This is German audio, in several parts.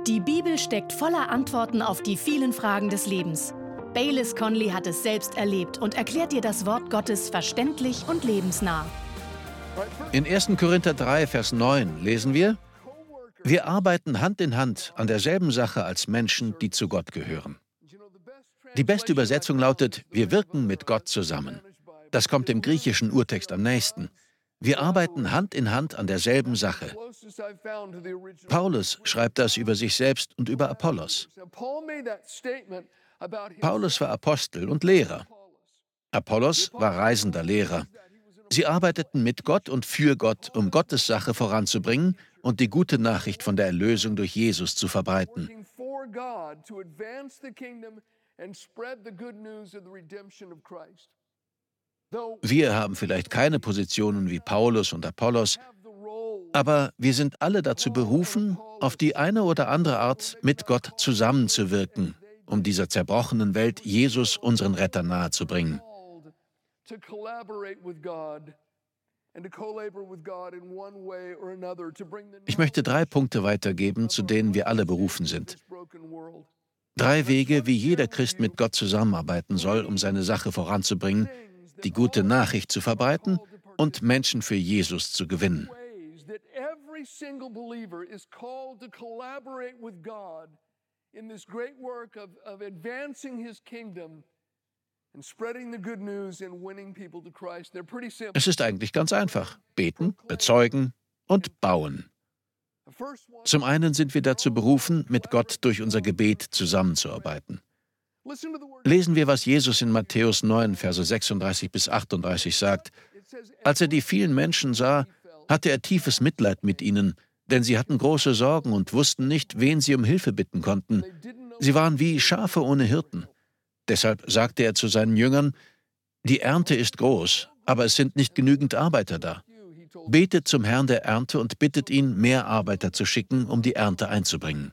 Die Bibel steckt voller Antworten auf die vielen Fragen des Lebens. Baylis Conley hat es selbst erlebt und erklärt dir das Wort Gottes verständlich und lebensnah. In 1. Korinther 3, Vers 9 lesen wir: Wir arbeiten Hand in Hand an derselben Sache als Menschen, die zu Gott gehören. Die beste Übersetzung lautet: Wir wirken mit Gott zusammen. Das kommt dem griechischen Urtext am nächsten. Wir arbeiten Hand in Hand an derselben Sache. Paulus schreibt das über sich selbst und über Apollos. Paulus war Apostel und Lehrer. Apollos war reisender Lehrer. Sie arbeiteten mit Gott und für Gott, um Gottes Sache voranzubringen und die gute Nachricht von der Erlösung durch Jesus zu verbreiten. Wir haben vielleicht keine Positionen wie Paulus und Apollos, aber wir sind alle dazu berufen, auf die eine oder andere Art mit Gott zusammenzuwirken, um dieser zerbrochenen Welt Jesus, unseren Retter, nahezubringen. Ich möchte 3 Punkte weitergeben, zu denen wir alle berufen sind. 3 Wege, wie jeder Christ mit Gott zusammenarbeiten soll, um seine Sache voranzubringen, die gute Nachricht zu verbreiten und Menschen für Jesus zu gewinnen. Es ist eigentlich ganz einfach: Beten, bezeugen und bauen. Zum einen sind wir dazu berufen, mit Gott durch unser Gebet zusammenzuarbeiten. Lesen wir, was Jesus in Matthäus 9, Verse 36 bis 38 sagt. Als er die vielen Menschen sah, hatte er tiefes Mitleid mit ihnen, denn sie hatten große Sorgen und wussten nicht, wen sie um Hilfe bitten konnten. Sie waren wie Schafe ohne Hirten. Deshalb sagte er zu seinen Jüngern: Die Ernte ist groß, aber es sind nicht genügend Arbeiter da. Betet zum Herrn der Ernte und bittet ihn, mehr Arbeiter zu schicken, um die Ernte einzubringen.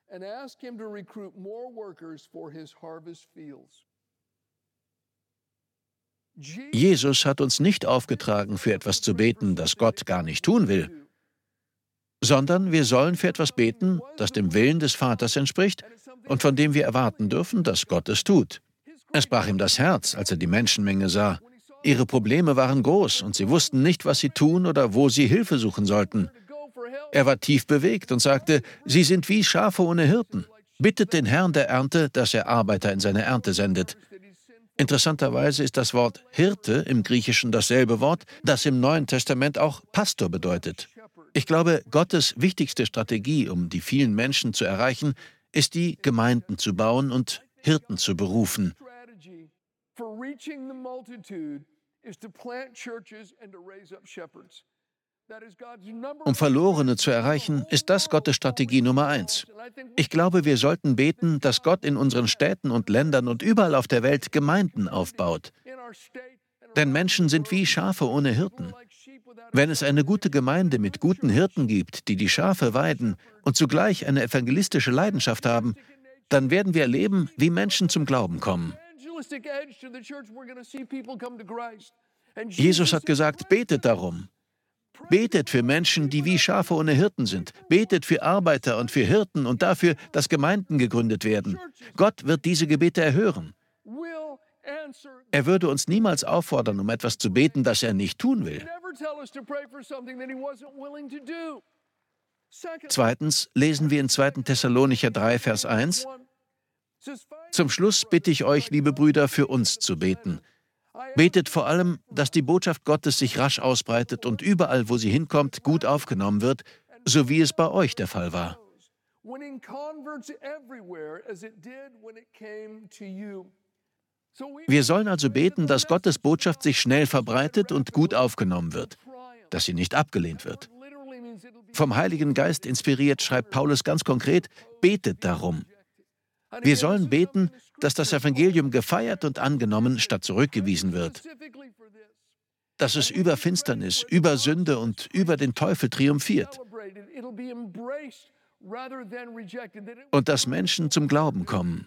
Jesus hat uns nicht aufgetragen, für etwas zu beten, das Gott gar nicht tun will, sondern wir sollen für etwas beten, das dem Willen des Vaters entspricht und von dem wir erwarten dürfen, dass Gott es tut. Es brach ihm das Herz, als er die Menschenmenge sah. Ihre Probleme waren groß und sie wussten nicht, was sie tun oder wo sie Hilfe suchen sollten. Er war tief bewegt und sagte: Sie sind wie Schafe ohne Hirten. Bittet den Herrn der Ernte, dass er Arbeiter in seine Ernte sendet. Interessanterweise ist das Wort Hirte im Griechischen dasselbe Wort, das im Neuen Testament auch Pastor bedeutet. Ich glaube, Gottes wichtigste Strategie, um die vielen Menschen zu erreichen, ist die, Gemeinden zu bauen und Hirten zu berufen. Um Verlorene zu erreichen, ist das Gottes Strategie Nummer 1. Ich glaube, wir sollten beten, dass Gott in unseren Städten und Ländern und überall auf der Welt Gemeinden aufbaut. Denn Menschen sind wie Schafe ohne Hirten. Wenn es eine gute Gemeinde mit guten Hirten gibt, die die Schafe weiden und zugleich eine evangelistische Leidenschaft haben, dann werden wir erleben, wie Menschen zum Glauben kommen. Jesus hat gesagt: Betet darum. Betet für Menschen, die wie Schafe ohne Hirten sind. Betet für Arbeiter und für Hirten und dafür, dass Gemeinden gegründet werden. Gott wird diese Gebete erhören. Er würde uns niemals auffordern, um etwas zu beten, das er nicht tun will. Zweitens lesen wir in 2. Thessalonicher 3, Vers 1: Zum Schluss bitte ich euch, liebe Brüder, für uns zu beten. Betet vor allem, dass die Botschaft Gottes sich rasch ausbreitet und überall, wo sie hinkommt, gut aufgenommen wird, so wie es bei euch der Fall war. Wir sollen also beten, dass Gottes Botschaft sich schnell verbreitet und gut aufgenommen wird, dass sie nicht abgelehnt wird. Vom Heiligen Geist inspiriert schreibt Paulus ganz konkret: Betet darum. Wir sollen beten, dass das Evangelium gefeiert und angenommen statt zurückgewiesen wird. Dass es über Finsternis, über Sünde und über den Teufel triumphiert. Und dass Menschen zum Glauben kommen.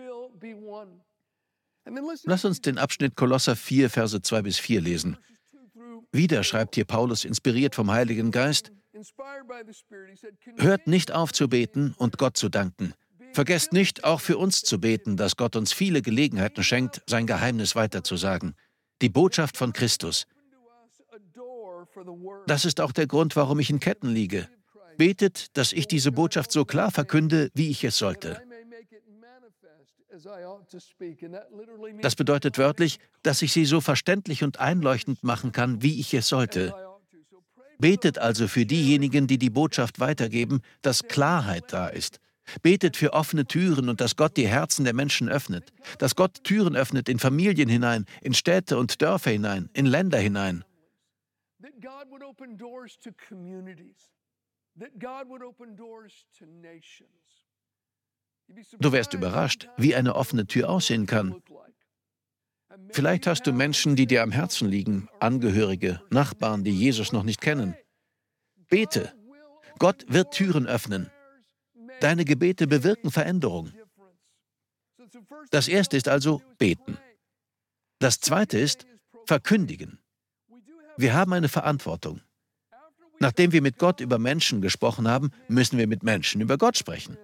Lass uns den Abschnitt Kolosser 4, Verse 2 bis 4 lesen. Wieder schreibt hier Paulus, inspiriert vom Heiligen Geist: Hört nicht auf zu beten und Gott zu danken. Vergesst nicht, auch für uns zu beten, dass Gott uns viele Gelegenheiten schenkt, sein Geheimnis weiterzusagen. Die Botschaft von Christus. Das ist auch der Grund, warum ich in Ketten liege. Betet, dass ich diese Botschaft so klar verkünde, wie ich es sollte. Das bedeutet wörtlich, dass ich sie so verständlich und einleuchtend machen kann, wie ich es sollte. Betet also für diejenigen, die die Botschaft weitergeben, dass Klarheit da ist. Betet für offene Türen und dass Gott die Herzen der Menschen öffnet. Dass Gott Türen öffnet in Familien hinein, in Städte und Dörfer hinein, in Länder hinein. Du wärst überrascht, wie eine offene Tür aussehen kann. Vielleicht hast du Menschen, die dir am Herzen liegen, Angehörige, Nachbarn, die Jesus noch nicht kennen. Bete. Gott wird Türen öffnen. Deine Gebete bewirken Veränderung. Das erste ist also beten. Das zweite ist verkündigen. Wir haben eine Verantwortung. Nachdem wir mit Gott über Menschen gesprochen haben, müssen wir mit Menschen über Gott sprechen.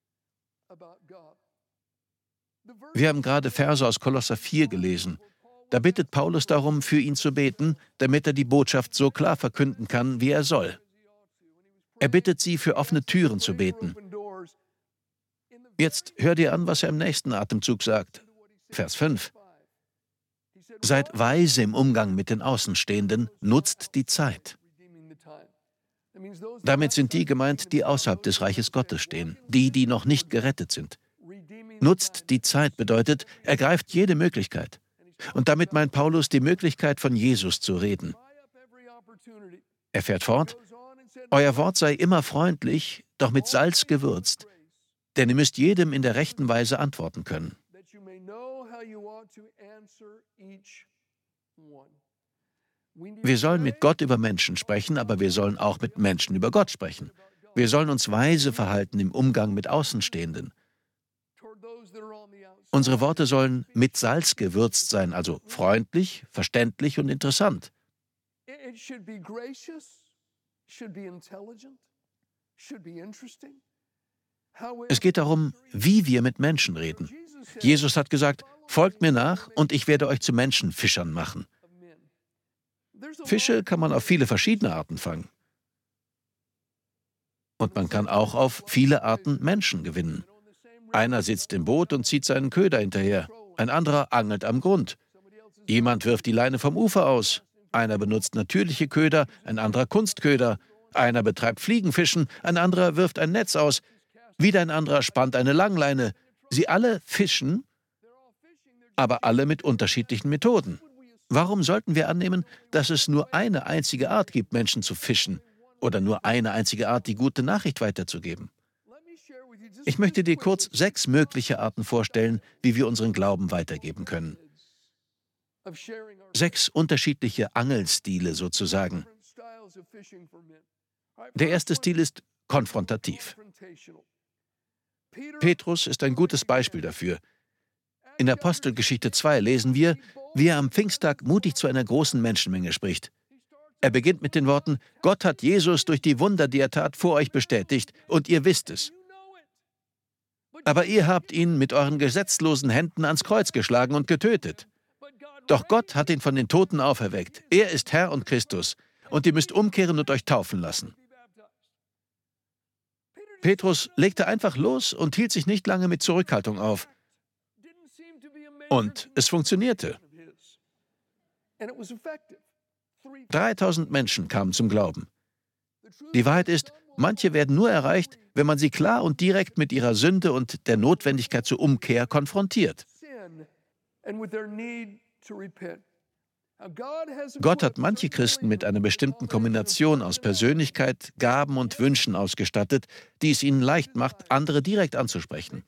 Wir haben gerade Verse aus Kolosser 4 gelesen. Da bittet Paulus darum, für ihn zu beten, damit er die Botschaft so klar verkünden kann, wie er soll. Er bittet sie, für offene Türen zu beten. Jetzt hör dir an, was er im nächsten Atemzug sagt. Vers 5. Seid weise im Umgang mit den Außenstehenden, nutzt die Zeit. Damit sind die gemeint, die außerhalb des Reiches Gottes stehen, die noch nicht gerettet sind. Nutzt die Zeit bedeutet, ergreift jede Möglichkeit. Und damit meint Paulus die Möglichkeit, von Jesus zu reden. Er fährt fort: Euer Wort sei immer freundlich, doch mit Salz gewürzt, denn ihr müsst jedem in der rechten Weise antworten können. Wir sollen mit Gott über Menschen sprechen, aber wir sollen auch mit Menschen über Gott sprechen. Wir sollen uns weise verhalten im Umgang mit Außenstehenden. Unsere Worte sollen mit Salz gewürzt sein, also freundlich, verständlich und interessant. Es geht darum, wie wir mit Menschen reden. Jesus hat gesagt: Folgt mir nach und ich werde euch zu Menschenfischern machen. Fische kann man auf viele verschiedene Arten fangen. Und man kann auch auf viele Arten Menschen gewinnen. Einer sitzt im Boot und zieht seinen Köder hinterher. Ein anderer angelt am Grund. Jemand wirft die Leine vom Ufer aus. Einer benutzt natürliche Köder, ein anderer Kunstköder. Einer betreibt Fliegenfischen, ein anderer wirft ein Netz aus. Wieder ein anderer spannt eine Langleine. Sie alle fischen, aber alle mit unterschiedlichen Methoden. Warum sollten wir annehmen, dass es nur eine einzige Art gibt, Menschen zu fischen, oder nur eine einzige Art, die gute Nachricht weiterzugeben? Ich möchte dir kurz 6 mögliche Arten vorstellen, wie wir unseren Glauben weitergeben können. 6 unterschiedliche Angelstile sozusagen. Der erste Stil ist konfrontativ. Petrus ist ein gutes Beispiel dafür. In Apostelgeschichte 2 lesen wir, wie er am Pfingsttag mutig zu einer großen Menschenmenge spricht. Er beginnt mit den Worten: Gott hat Jesus durch die Wunder, die er tat, vor euch bestätigt, und ihr wisst es. Aber ihr habt ihn mit euren gesetzlosen Händen ans Kreuz geschlagen und getötet. Doch Gott hat ihn von den Toten auferweckt. Er ist Herr und Christus. Und ihr müsst umkehren und euch taufen lassen. Petrus legte einfach los und hielt sich nicht lange mit Zurückhaltung auf. Und es funktionierte. 3000 Menschen kamen zum Glauben. Die Wahrheit ist, manche werden nur erreicht, wenn man sie klar und direkt mit ihrer Sünde und der Notwendigkeit zur Umkehr konfrontiert. Gott hat manche Christen mit einer bestimmten Kombination aus Persönlichkeit, Gaben und Wünschen ausgestattet, die es ihnen leicht macht, andere direkt anzusprechen.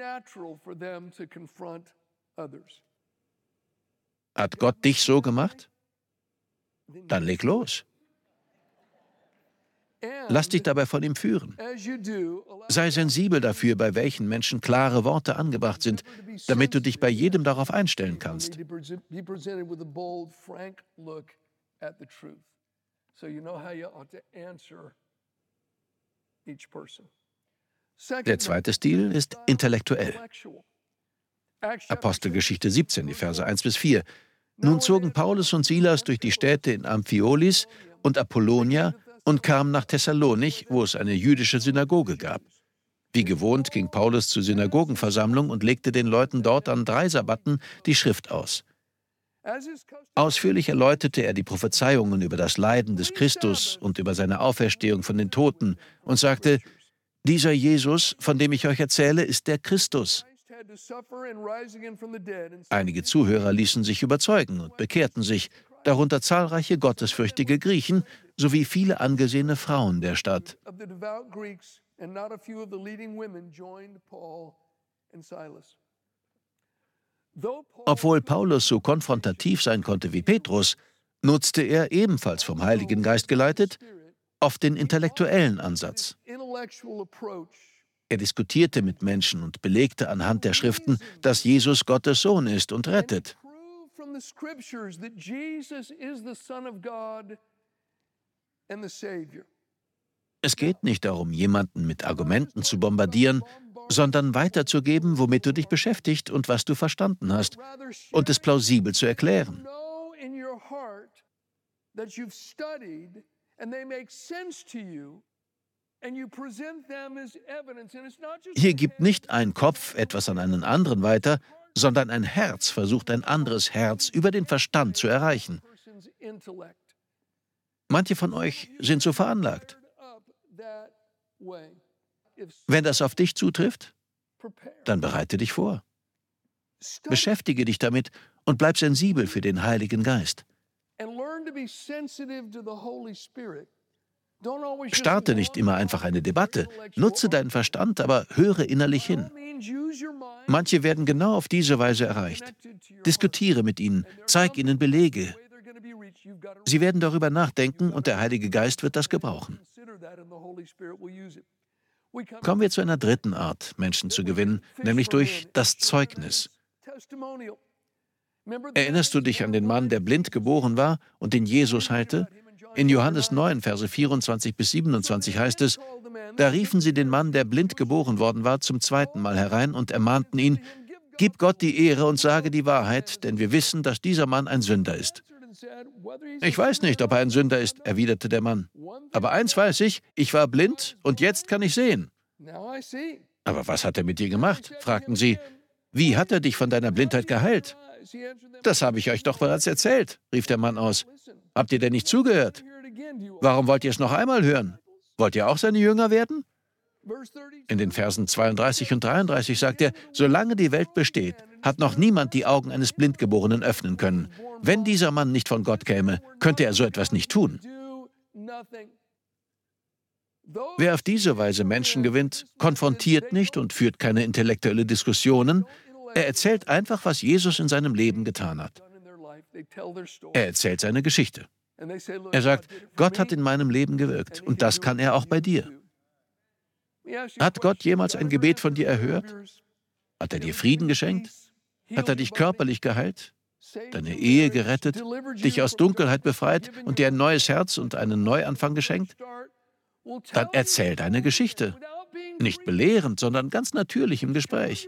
Hat Gott dich so gemacht? Dann leg los. Lass dich dabei von ihm führen. Sei sensibel dafür, bei welchen Menschen klare Worte angebracht sind, damit du dich bei jedem darauf einstellen kannst. Der zweite Stil ist intellektuell. Apostelgeschichte 17, die Verse 1-4. Nun zogen Paulus und Silas durch die Städte in Amphipolis und Apollonia und kamen nach Thessalonich, wo es eine jüdische Synagoge gab. Wie gewohnt ging Paulus zur Synagogenversammlung und legte den Leuten dort an 3 Sabbaten die Schrift aus. Ausführlich erläuterte er die Prophezeiungen über das Leiden des Christus und über seine Auferstehung von den Toten und sagte: Dieser Jesus, von dem ich euch erzähle, ist der Christus. Einige Zuhörer ließen sich überzeugen und bekehrten sich, darunter zahlreiche gottesfürchtige Griechen sowie viele angesehene Frauen der Stadt. Obwohl Paulus so konfrontativ sein konnte wie Petrus, nutzte er, ebenfalls vom Heiligen Geist geleitet, oft den intellektuellen Ansatz. Er diskutierte mit Menschen und belegte anhand der Schriften, dass Jesus Gottes Sohn ist und rettet. Es geht nicht darum, jemanden mit Argumenten zu bombardieren, sondern weiterzugeben, womit du dich beschäftigt und was du verstanden hast, und es plausibel zu erklären. Hier gibt nicht ein Kopf etwas an einen anderen weiter, sondern ein Herz versucht ein anderes Herz über den Verstand zu erreichen. Manche von euch sind so veranlagt. Wenn das auf dich zutrifft, dann bereite dich vor. Beschäftige dich damit und bleib sensibel für den Heiligen Geist. Starte nicht immer einfach eine Debatte. Nutze deinen Verstand, aber höre innerlich hin. Manche werden genau auf diese Weise erreicht. Diskutiere mit ihnen, zeig ihnen Belege. Sie werden darüber nachdenken und der Heilige Geist wird das gebrauchen. Kommen wir zu einer dritten Art, Menschen zu gewinnen, nämlich durch das Zeugnis. Erinnerst du dich an den Mann, der blind geboren war und den Jesus heilte? In Johannes 9, Verse 24-27 heißt es: Da riefen sie den Mann, der blind geboren worden war, zum 2. Mal herein und ermahnten ihn: Gib Gott die Ehre und sage die Wahrheit, denn wir wissen, dass dieser Mann ein Sünder ist. Ich weiß nicht, ob er ein Sünder ist, erwiderte der Mann. Aber eins weiß ich war blind und jetzt kann ich sehen. Aber was hat er mit dir gemacht? Fragten sie. Wie hat er dich von deiner Blindheit geheilt? Das habe ich euch doch bereits erzählt, rief der Mann aus. Habt ihr denn nicht zugehört? Warum wollt ihr es noch einmal hören? Wollt ihr auch seine Jünger werden? In den Versen 32 und 33 sagt er: Solange die Welt besteht, hat noch niemand die Augen eines Blindgeborenen öffnen können. Wenn dieser Mann nicht von Gott käme, könnte er so etwas nicht tun. Wer auf diese Weise Menschen gewinnt, konfrontiert nicht und führt keine intellektuelle Diskussionen. Er erzählt einfach, was Jesus in seinem Leben getan hat. Er erzählt seine Geschichte. Er sagt: Gott hat in meinem Leben gewirkt und das kann er auch bei dir. Hat Gott jemals ein Gebet von dir erhört? Hat er dir Frieden geschenkt? Hat er dich körperlich geheilt? Deine Ehe gerettet? Dich aus Dunkelheit befreit und dir ein neues Herz und einen Neuanfang geschenkt? Dann erzähl deine Geschichte. Nicht belehrend, sondern ganz natürlich im Gespräch.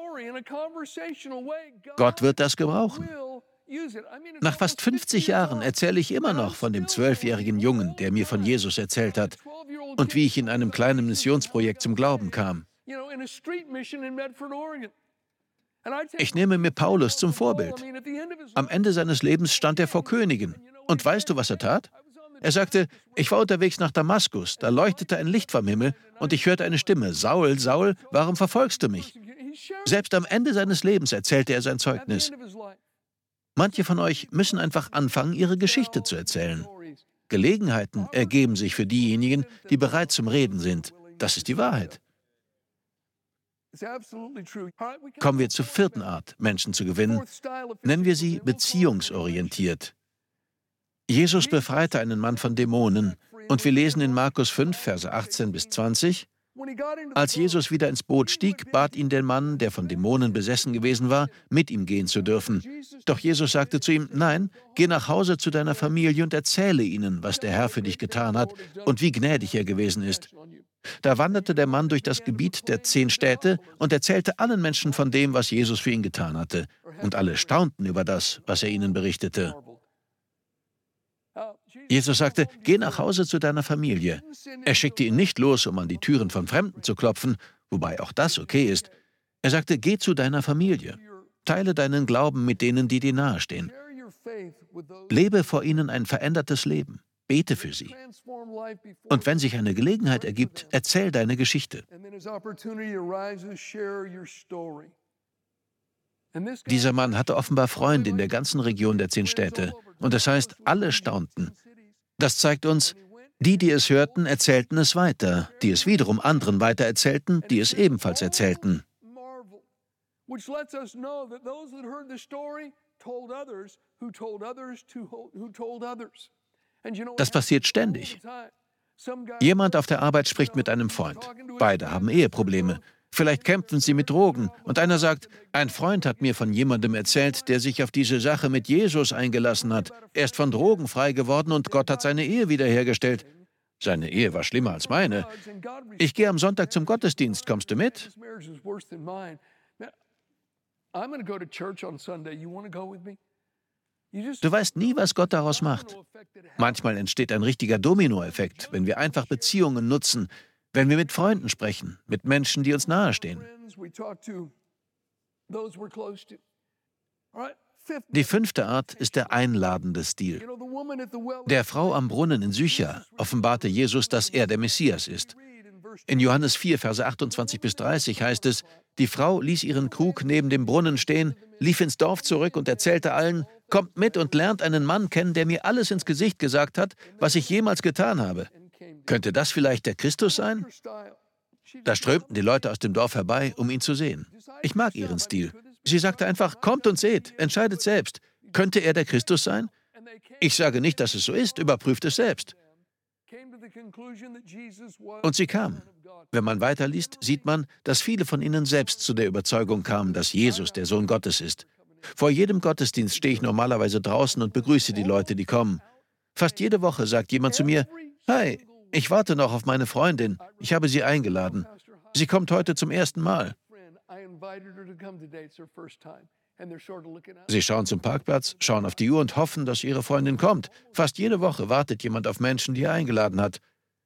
Gott wird das gebrauchen. Nach fast 50 Jahren erzähle ich immer noch von dem 12-jährigen Jungen, der mir von Jesus erzählt hat und wie ich in einem kleinen Missionsprojekt zum Glauben kam. Ich nehme mir Paulus zum Vorbild. Am Ende seines Lebens stand er vor Königen. Und weißt du, was er tat? Er sagte: Ich war unterwegs nach Damaskus, da leuchtete ein Licht vom Himmel und ich hörte eine Stimme: Saul, Saul, warum verfolgst du mich? Selbst am Ende seines Lebens erzählte er sein Zeugnis. Manche von euch müssen einfach anfangen, ihre Geschichte zu erzählen. Gelegenheiten ergeben sich für diejenigen, die bereit zum Reden sind. Das ist die Wahrheit. Kommen wir zur vierten Art, Menschen zu gewinnen. Nennen wir sie beziehungsorientiert. Jesus befreite einen Mann von Dämonen. Und wir lesen in Markus 5, Verse 18-20: Als Jesus wieder ins Boot stieg, bat ihn der Mann, der von Dämonen besessen gewesen war, mit ihm gehen zu dürfen. Doch Jesus sagte zu ihm: Nein, geh nach Hause zu deiner Familie und erzähle ihnen, was der Herr für dich getan hat und wie gnädig er gewesen ist. Da wanderte der Mann durch das Gebiet der 10 Städte und erzählte allen Menschen von dem, was Jesus für ihn getan hatte. Und alle staunten über das, was er ihnen berichtete. Jesus sagte: Geh nach Hause zu deiner Familie. Er schickte ihn nicht los, um an die Türen von Fremden zu klopfen, wobei auch das okay ist. Er sagte: Geh zu deiner Familie. Teile deinen Glauben mit denen, die dir nahestehen. Lebe vor ihnen ein verändertes Leben. Bete für sie. Und wenn sich eine Gelegenheit ergibt, erzähl deine Geschichte. Dieser Mann hatte offenbar Freunde in der ganzen Region der 10 Städte. Und das heißt, alle staunten. Das zeigt uns, die es hörten, erzählten es weiter, die es wiederum anderen weitererzählten, die es ebenfalls erzählten. Das passiert ständig. Jemand auf der Arbeit spricht mit einem Freund. Beide haben Eheprobleme. Vielleicht kämpfen sie mit Drogen. Und einer sagt: Ein Freund hat mir von jemandem erzählt, der sich auf diese Sache mit Jesus eingelassen hat. Er ist von Drogen frei geworden und Gott hat seine Ehe wiederhergestellt. Seine Ehe war schlimmer als meine. Ich gehe am Sonntag zum Gottesdienst. Kommst du mit? Du weißt nie, was Gott daraus macht. Manchmal entsteht ein richtiger Dominoeffekt, wenn wir einfach Beziehungen nutzen, wenn wir mit Freunden sprechen, mit Menschen, die uns nahestehen. Die 5. Art ist der einladende Stil. Der Frau am Brunnen in Sychar offenbarte Jesus, dass er der Messias ist. In Johannes 4, Verse 28-30 heißt es: Die Frau ließ ihren Krug neben dem Brunnen stehen, lief ins Dorf zurück und erzählte allen: Kommt mit und lernt einen Mann kennen, der mir alles ins Gesicht gesagt hat, was ich jemals getan habe. Könnte das vielleicht der Christus sein? Da strömten die Leute aus dem Dorf herbei, um ihn zu sehen. Ich mag ihren Stil. Sie sagte einfach: Kommt und seht, entscheidet selbst. Könnte er der Christus sein? Ich sage nicht, dass es so ist, überprüft es selbst. Und sie kamen. Wenn man weiterliest, sieht man, dass viele von ihnen selbst zu der Überzeugung kamen, dass Jesus der Sohn Gottes ist. Vor jedem Gottesdienst stehe ich normalerweise draußen und begrüße die Leute, die kommen. Fast jede Woche sagt jemand zu mir: Hi, ich warte noch auf meine Freundin. Ich habe sie eingeladen. Sie kommt heute zum ersten Mal. Sie schauen zum Parkplatz, schauen auf die Uhr und hoffen, dass ihre Freundin kommt. Fast jede Woche wartet jemand auf Menschen, die er eingeladen hat.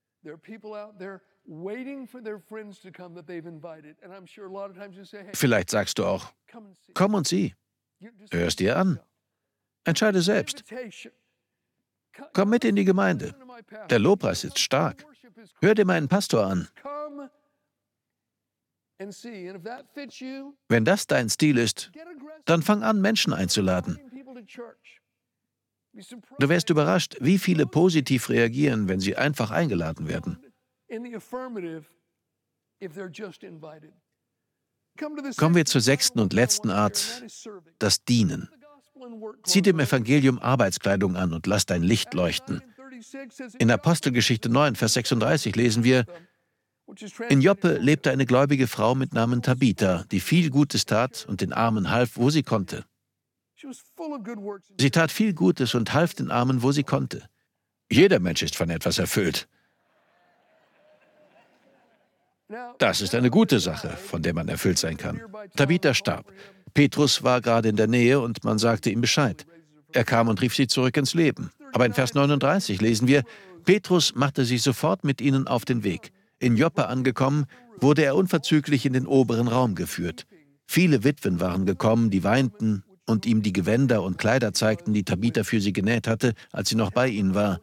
Vielleicht sagst du auch: Komm und sieh. Hör es dir an. Entscheide selbst. Komm mit in die Gemeinde. Der Lobpreis ist stark. Hör dir meinen Pastor an. Wenn das dein Stil ist, dann fang an, Menschen einzuladen. Du wärst überrascht, wie viele positiv reagieren, wenn sie einfach eingeladen werden. Kommen wir zur 6. und letzten Art, das Dienen. Zieh dem Evangelium Arbeitskleidung an und lass dein Licht leuchten. In Apostelgeschichte 9, Vers 36 lesen wir: In Joppe lebte eine gläubige Frau mit Namen Tabitha, die viel Gutes tat und den Armen half, wo sie konnte. Sie tat viel Gutes und half den Armen, wo sie konnte. Jeder Mensch ist von etwas erfüllt. Das ist eine gute Sache, von der man erfüllt sein kann. Tabitha starb. Petrus war gerade in der Nähe und man sagte ihm Bescheid. Er kam und rief sie zurück ins Leben. Aber in Vers 39 lesen wir: Petrus machte sich sofort mit ihnen auf den Weg. In Joppe angekommen, wurde er unverzüglich in den oberen Raum geführt. Viele Witwen waren gekommen, die weinten und ihm die Gewänder und Kleider zeigten, die Tabitha für sie genäht hatte, als sie noch bei ihnen war.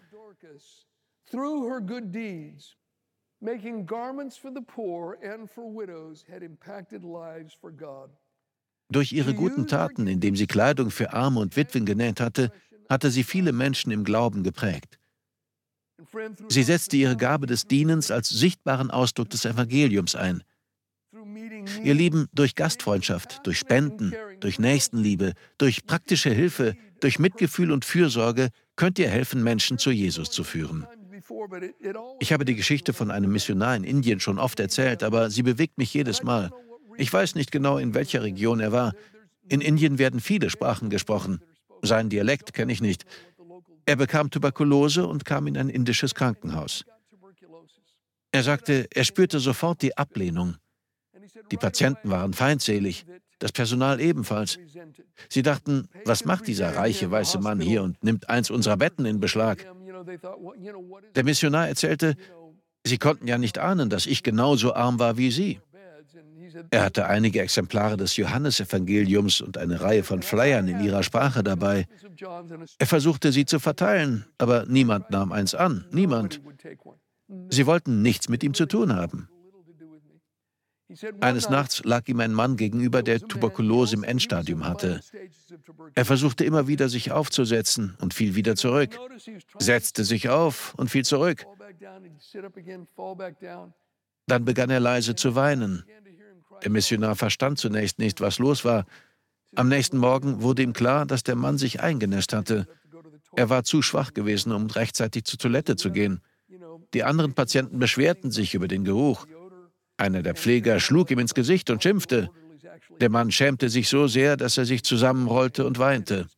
Durch ihre guten Taten, indem sie Kleidung für Arme und Witwen genäht hatte, hatte sie viele Menschen im Glauben geprägt. Sie setzte ihre Gabe des Dienens als sichtbaren Ausdruck des Evangeliums ein. Ihr Lieben, durch Gastfreundschaft, durch Spenden, durch Nächstenliebe, durch praktische Hilfe, durch Mitgefühl und Fürsorge könnt ihr helfen, Menschen zu Jesus zu führen. Ich habe die Geschichte von einem Missionar in Indien schon oft erzählt, aber sie bewegt mich jedes Mal. Ich weiß nicht genau, in welcher Region er war. In Indien werden viele Sprachen gesprochen. Seinen Dialekt kenne ich nicht. Er bekam Tuberkulose und kam in ein indisches Krankenhaus. Er sagte, er spürte sofort die Ablehnung. Die Patienten waren feindselig, das Personal ebenfalls. Sie dachten, was macht dieser reiche weiße Mann hier und nimmt eins unserer Betten in Beschlag? Der Missionar erzählte, sie konnten ja nicht ahnen, dass ich genauso arm war wie sie. Er hatte einige Exemplare des Johannesevangeliums und eine Reihe von Flyern in ihrer Sprache dabei. Er versuchte, sie zu verteilen, aber niemand nahm eins an, niemand. Sie wollten nichts mit ihm zu tun haben. Eines Nachts lag ihm ein Mann gegenüber, der Tuberkulose im Endstadium hatte. Er versuchte immer wieder, sich aufzusetzen und fiel wieder zurück, setzte sich auf und fiel zurück. Dann begann er leise zu weinen. Der Missionar verstand zunächst nicht, was los war. Am nächsten Morgen wurde ihm klar, dass der Mann sich eingenässt hatte. Er war zu schwach gewesen, um rechtzeitig zur Toilette zu gehen. Die anderen Patienten beschwerten sich über den Geruch. Einer der Pfleger schlug ihm ins Gesicht und schimpfte. Der Mann schämte sich so sehr, dass er sich zusammenrollte und weinte.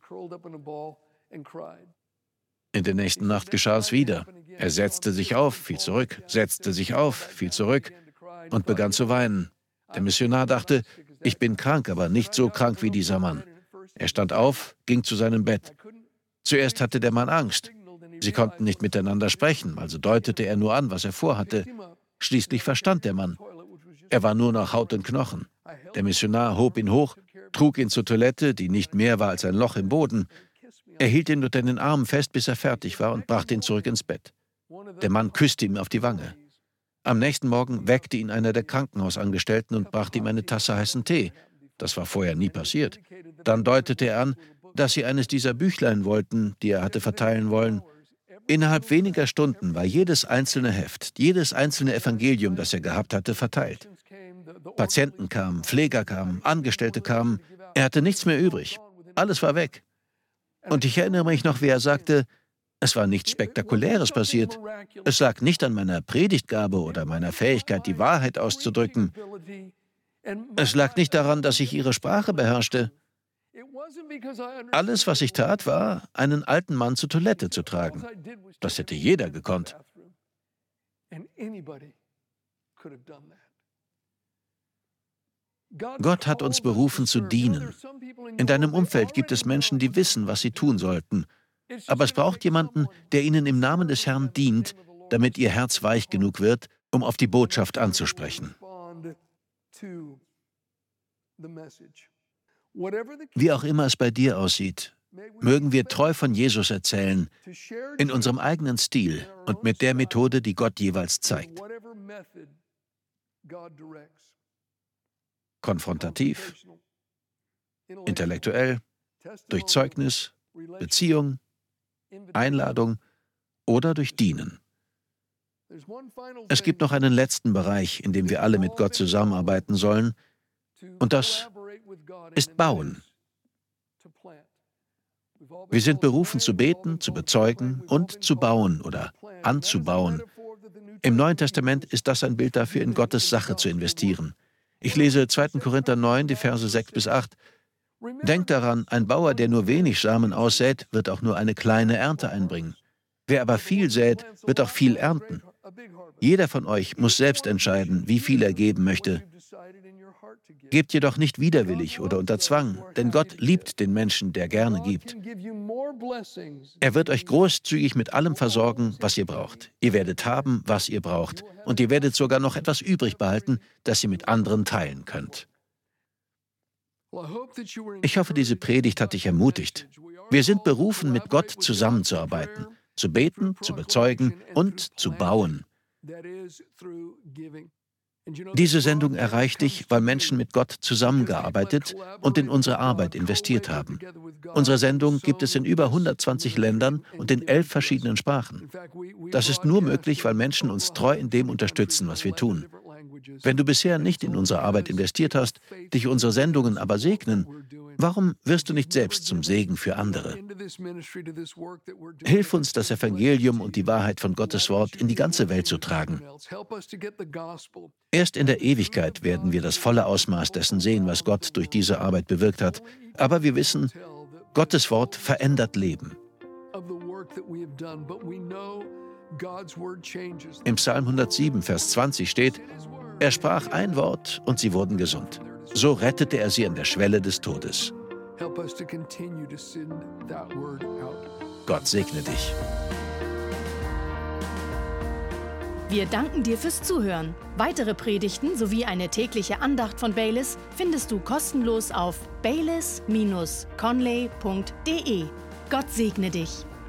In der nächsten Nacht geschah es wieder. Er setzte sich auf, fiel zurück, setzte sich auf, fiel zurück und begann zu weinen. Der Missionar dachte, ich bin krank, aber nicht so krank wie dieser Mann. Er stand auf, ging zu seinem Bett. Zuerst hatte der Mann Angst. Sie konnten nicht miteinander sprechen, also deutete er nur an, was er vorhatte. Schließlich verstand der Mann. Er war nur noch Haut und Knochen. Der Missionar hob ihn hoch, trug ihn zur Toilette, die nicht mehr war als ein Loch im Boden. Er hielt ihn unter den Armen fest, bis er fertig war und brachte ihn zurück ins Bett. Der Mann küsste ihm auf die Wange. Am nächsten Morgen weckte ihn einer der Krankenhausangestellten und brachte ihm eine Tasse heißen Tee. Das war vorher nie passiert. Dann deutete er an, dass sie eines dieser Büchlein wollten, die er hatte verteilen wollen. Innerhalb weniger Stunden war jedes einzelne Heft, jedes einzelne Evangelium, das er gehabt hatte, verteilt. Patienten kamen, Pfleger kamen, Angestellte kamen. Er hatte nichts mehr übrig. Alles war weg. Und ich erinnere mich noch, wie er sagte, es war nichts Spektakuläres passiert. Es lag nicht an meiner Predigtgabe oder meiner Fähigkeit, die Wahrheit auszudrücken. Es lag nicht daran, dass ich ihre Sprache beherrschte. Alles, was ich tat, war, einen alten Mann zur Toilette zu tragen. Das hätte jeder gekonnt. Gott hat uns berufen zu dienen. In deinem Umfeld gibt es Menschen, die wissen, was sie tun sollten. Aber es braucht jemanden, der ihnen im Namen des Herrn dient, damit ihr Herz weich genug wird, um auf die Botschaft anzusprechen. Wie auch immer es bei dir aussieht, mögen wir treu von Jesus erzählen, in unserem eigenen Stil und mit der Methode, die Gott jeweils zeigt. Konfrontativ, intellektuell, durch Zeugnis, Beziehung, Einladung oder durch Dienen. Es gibt noch einen letzten Bereich, in dem wir alle mit Gott zusammenarbeiten sollen, und das ist Bauen. Wir sind berufen zu beten, zu bezeugen und zu bauen oder anzubauen. Im Neuen Testament ist das ein Bild dafür, in Gottes Sache zu investieren. Ich lese 2. Korinther 9, die Verse 6 bis 8. Denkt daran, ein Bauer, der nur wenig Samen aussät, wird auch nur eine kleine Ernte einbringen. Wer aber viel sät, wird auch viel ernten. Jeder von euch muss selbst entscheiden, wie viel er geben möchte. Gebt jedoch nicht widerwillig oder unter Zwang, denn Gott liebt den Menschen, der gerne gibt. Er wird euch großzügig mit allem versorgen, was ihr braucht. Ihr werdet haben, was ihr braucht. Und ihr werdet sogar noch etwas übrig behalten, das ihr mit anderen teilen könnt. Ich hoffe, diese Predigt hat dich ermutigt. Wir sind berufen, mit Gott zusammenzuarbeiten, zu beten, zu bezeugen und zu bauen. Diese Sendung erreicht dich, weil Menschen mit Gott zusammengearbeitet und in unsere Arbeit investiert haben. Unsere Sendung gibt es in über 120 Ländern und in 11 verschiedenen Sprachen. Das ist nur möglich, weil Menschen uns treu in dem unterstützen, was wir tun. Wenn du bisher nicht in unsere Arbeit investiert hast, dich unsere Sendungen aber segnen, Warum wirst du nicht selbst zum Segen für andere? Hilf uns, das Evangelium und die Wahrheit von Gottes Wort in die ganze Welt zu tragen. Erst in der Ewigkeit werden wir das volle Ausmaß dessen sehen, was Gott durch diese Arbeit bewirkt hat. Aber wir wissen, Gottes Wort verändert Leben. Im Psalm 107, Vers 20 steht: Er sprach ein Wort und sie wurden gesund. So rettete er sie an der Schwelle des Todes. Gott segne dich. Wir danken dir fürs Zuhören. Weitere Predigten sowie eine tägliche Andacht von Baylis findest du kostenlos auf baylis-conley.de. Gott segne dich.